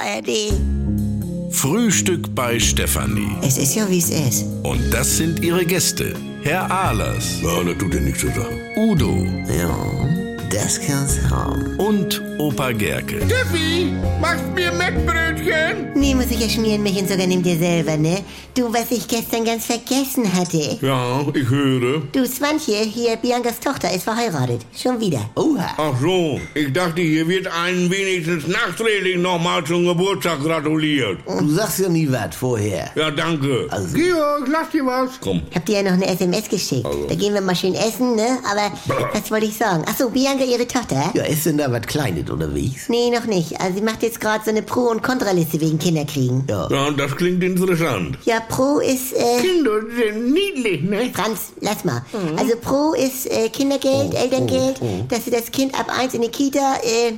ARD. Frühstück bei Stefanie. Es ist ja, wie es ist. Und das sind ihre Gäste. Herr Ahlers. Ja, das tut dir nichts zu sagen. Udo. Ja, das kann's haben. Und Opa Gerke. Steffi, machst mir Mettbrötchen? Nee, muss ich ja schmieren, mich und sogar nimm dir selber, ne? Du, was ich gestern ganz vergessen hatte. Ja, ich höre. Du, Swantje, hier, Biancas Tochter ist verheiratet. Schon wieder. Oha. Ach so, ich dachte, hier wird einen wenigstens nachträglich nochmal zum Geburtstag gratuliert. Du sagst ja nie was vorher. Ja, danke. Also, Georg, lass dir was. Komm. Ich hab dir ja noch eine SMS geschickt. Da gehen wir mal schön essen, ne? Aber was wollte ich sagen? Ach so, Bianca, ihre Tochter? ja, ist denn da was Kleines unterwegs? Nee, noch nicht. Also sie macht jetzt gerade so eine Pro- und Kontraliste wegen Kinderkriegen. Ja. Ja, das klingt interessant. Ja, Pro ist, Kinder sind niedlich, ne? Franz, lass mal. Also Pro ist Kindergeld, Elterngeld, dass sie das Kind ab 1 in die Kita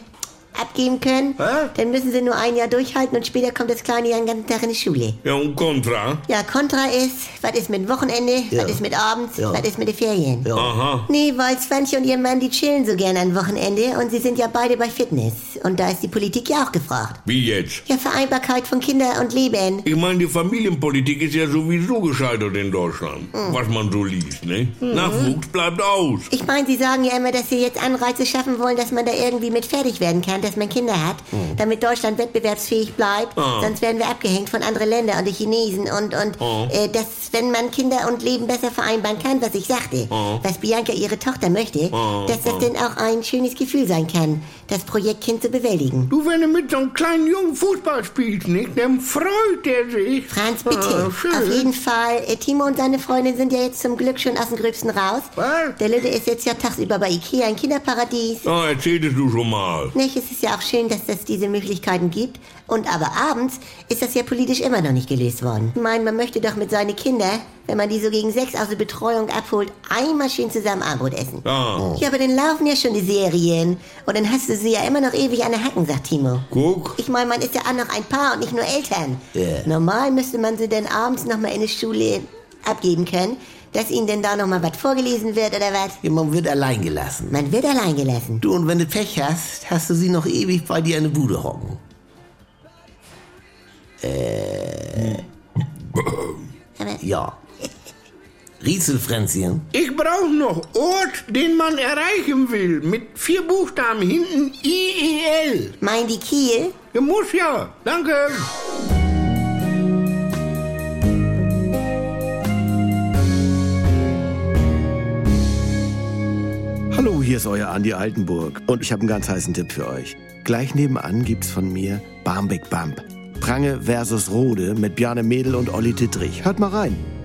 abgeben können. Dann müssen sie nur ein Jahr durchhalten und später kommt das kleine Jahr den ganzen Tag in die Schule. Ja, und Contra? Ja, Kontra ist, was ist mit Wochenende, Ja. was ist mit abends, Ja. was ist mit den Ferien. Ja. Aha. Nee, weil Swantje und ihr Mann, die chillen so gern an Wochenende und sie sind ja beide bei Fitness. Und da ist die Politik ja auch gefragt. Wie jetzt? Ja, Vereinbarkeit von Kinder und Leben. Ich meine, die Familienpolitik ist ja sowieso gescheitert in Deutschland. Was man so liest, ne? Nachwuchs bleibt aus. Ich meine, sie sagen ja immer, dass sie jetzt Anreize schaffen wollen, dass man da irgendwie mit fertig werden kann, dass man Kinder hat, damit Deutschland wettbewerbsfähig bleibt. Sonst werden wir abgehängt von anderen Ländern und die Chinesen und dass, wenn man Kinder und Leben besser vereinbaren kann, was ich sagte, was Bianca ihre Tochter möchte, dass das denn auch ein schönes Gefühl sein kann, das Projekt Kind zu bewältigen. Du, wenn du mit so einem kleinen Jungen Fußball spielst, nicht? Dann freut der sich. Franz, bitte. schön. Auf jeden Fall. Timo und seine Freundin sind ja jetzt zum Glück schon aus dem Gröbsten raus. Was? Der Lüde ist jetzt ja tagsüber bei Ikea, ein Kinderparadies. Ja, erzähltest du schon mal. Nicht, es ist ja auch schön, dass es diese Möglichkeiten gibt. Und aber abends ist das ja politisch immer noch nicht gelöst worden. Ich meine, man möchte doch mit seinen Kindern, wenn man die so gegen 6 aus der Betreuung abholt, einmal schön zusammen Abendbrot essen. Ja. Ja, aber dann laufen ja schon die Serien. Und dann hast du sie ja immer noch ewig an der Hacken, sagt Timo. Guck. Ich meine, man ist ja auch noch ein Paar und nicht nur Eltern. Ja. Normal müsste man sie dann abends noch mal in die Schule abgeben können, dass ihnen denn da noch mal was vorgelesen wird oder was. Ja, man wird allein gelassen. Man wird allein gelassen. Du, und wenn du Pech hast, hast du sie noch ewig bei dir in der Bude hocken. Aber Ja. Rieselfränzchen. Ich brauche noch Ort, den man erreichen will. Mit 4 Buchstaben hinten IEL. meinen die Kiel? Ja, muss ja. Danke. Hallo, hier ist euer Andi Altenburg und ich habe einen ganz heißen Tipp für euch. Gleich nebenan gibt's von mir Barmbek Bump. Prange versus Rode mit Bjarne Mädel und Olli Dittrich. Hört mal rein.